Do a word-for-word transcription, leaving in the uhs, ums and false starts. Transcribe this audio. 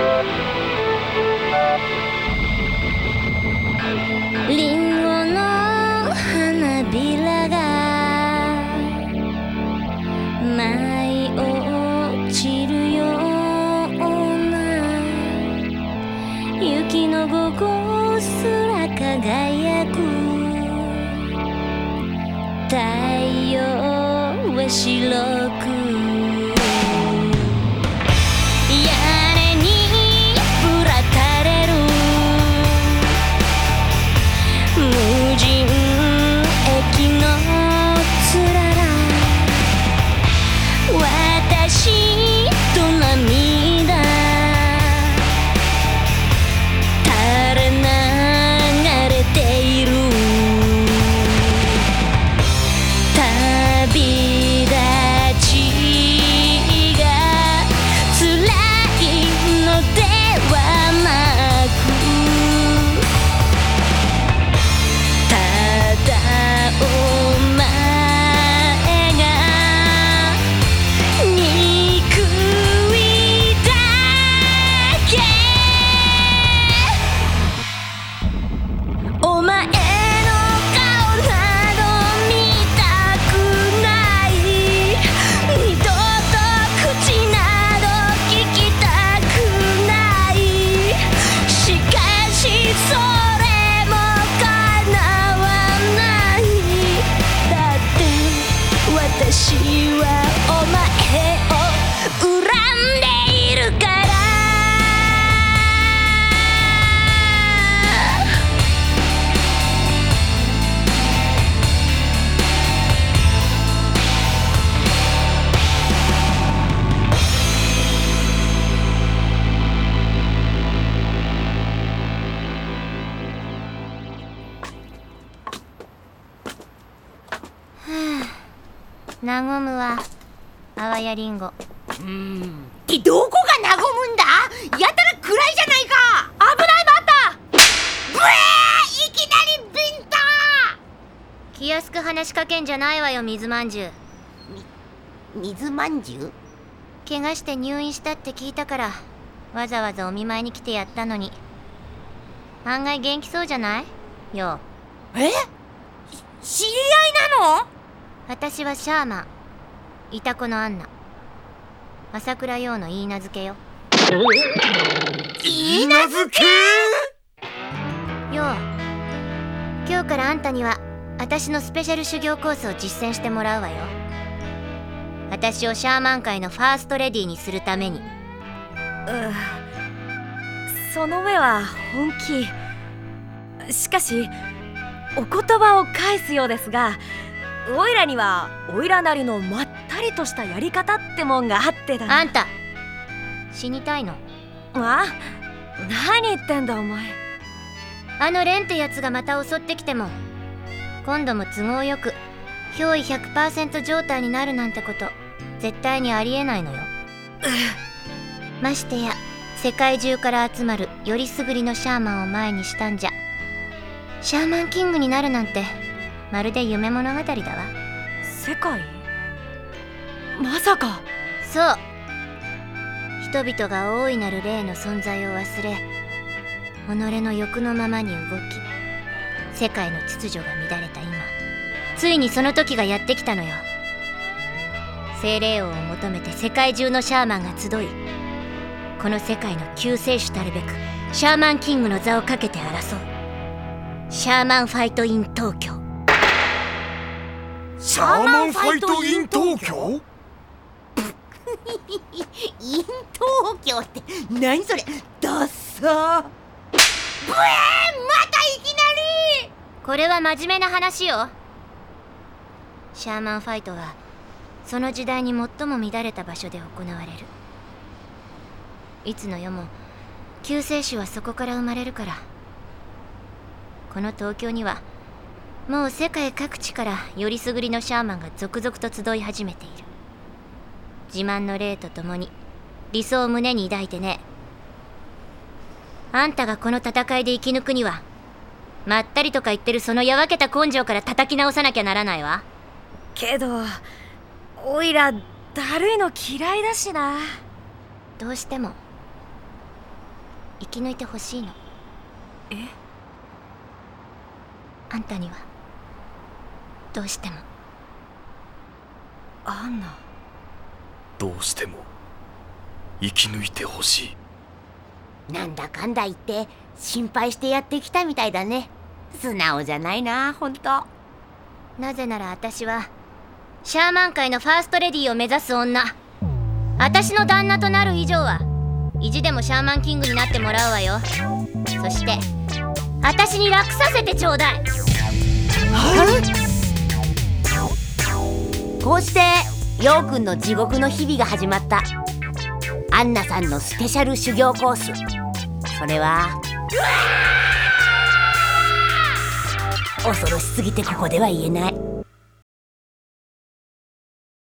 リンゴの花びらが舞い落ちるような雪の午後すら輝く太陽は白く和むわ、あわやりんご。うーん、どこが和むんだ？やたら暗いじゃないか。 危ない、待った。 ブエー、いきなりビンタ。 気安く話しかけんじゃないわよ、水まんじゅう。 み水まんじゅう？ 怪我して入院したって聞いたからわざわざお見舞いに来てやったのに、案外元気そうじゃないよ。 え？知り合いなの？ 私はシャーマン、イタコのアンナ、朝倉陽の言い名付けよ。 言い名付け？ 陽、今日からあんたには私のスペシャル修行コースを実践してもらうわよ。私をシャーマン界のファーストレディーにするために。 うその上は本気。しかしお言葉を返すようですが、おいらにはおいらなりのまったりとしたやり方ってもんがあってだな。 あんた死にたいの？ あ？何言ってんだお前。 あのレンってやつがまた襲ってきても今度も都合よく憑依 ひゃくパーセント 状態になるなんてこと絶対にありえないのよ。ましてや世界中から集まるよりすぐりのシャーマンを前にしたんじゃ、シャーマンキングになるなんてまるで夢物語だわ。 世界？まさか。 そう、人々が大いなる霊の存在を忘れ己の欲のままに動き世界の秩序が乱れた今、ついにその時がやってきたのよ。精霊王を求めて世界中のシャーマンが集い、この世界の救世主たるべくシャーマンキングの座をかけて争うシャーマンファイトイン東京。 シャーマンファイトイン東京？ イン東京って何それ、ダッサー。ブエー、またいきなり。 これは真面目な話よ。シャーマンファイトはその時代に最も乱れた場所で行われる。いつの世も救世主はそこから生まれるから。この東京にはもう世界各地からよりすぐりのシャーマンが続々と集い始めている。自慢の霊とともに理想を胸に抱いてね。あんたがこの戦いで生き抜くにはまったりとか言ってるそのやわけた根性から叩き直さなきゃならないわ。 けどおいらだるいの嫌いだしな。 どうしても生き抜いてほしいの。 え？ あんたにはどうしても。 アンナ。 どうしても生き抜いてほしい。 なんだかんだ言って心配してやってきたみたいだね。素直じゃないな、ほんと。 なぜなら私はシャーマン界のファーストレディーを目指す女。私の旦那となる以上は意地でもシャーマンキングになってもらうわよ。そして私に楽させてちょうだい。 こうしてヨウくんの地獄の日々が始まった。アンナさんのスペシャル修行コース、それは恐ろしすぎてここでは言えない。